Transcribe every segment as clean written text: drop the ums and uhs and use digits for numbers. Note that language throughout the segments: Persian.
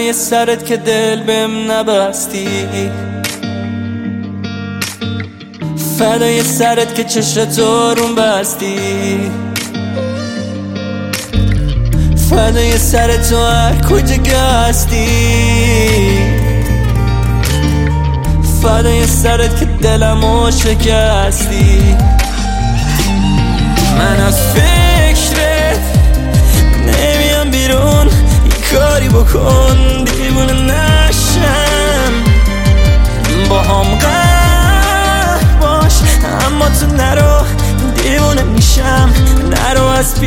فدای سرت که دل بهم نبستی، فدای سرت که چشتو روم بستی، فدای سرت تو هر کجا گستی، فدای سرت که دلمو شکستی. من از فکرت نمیام بیرون، یه کاری بکن دیوونه نشم، با هم قهر باش اما تو نرو، دیوونه میشم نرو از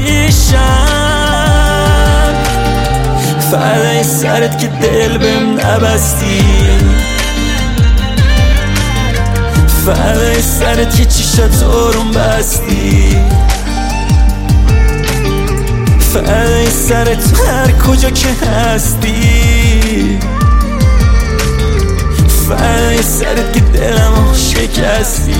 پیشم. فدای سرت که دل بهم نبستی، فدای سرت که چشاتو روم بستی، فدای سرت هر کجا که هستی، فدای سرت که دلمو شکستی.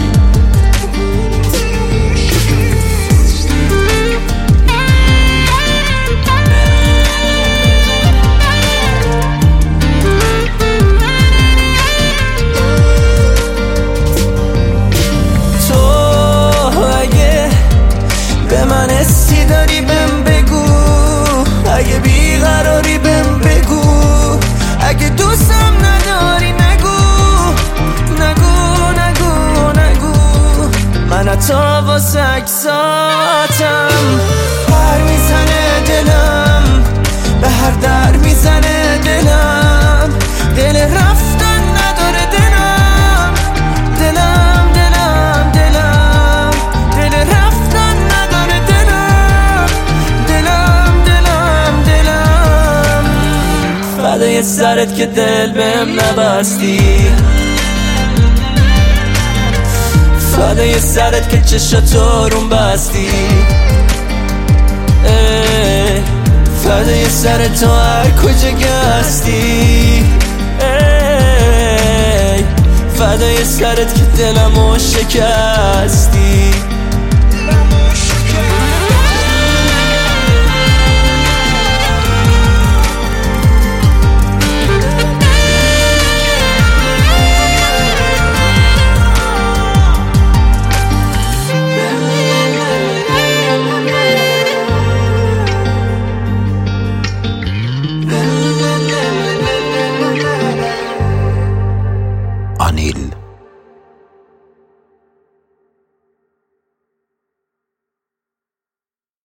به من حسی داری بهم بگو، اگه بیقراری بهم بگو، اگه دوستم نداری نگو نگو نگو نگو. من حتی واسه عکساتم پر میزنه دلم، به هر در میزنه دلم، دل رفتن نداره دلم، دلم دلم دلم، دل رفتن نداره دلم، دلم دلم دلم. فدای سرت که دل بهم نبستی، فدای سرت که چشاتو روم بستی، فدای سرت تو هر کجا گستی، فدای سرت که دلمو شکستی. Anil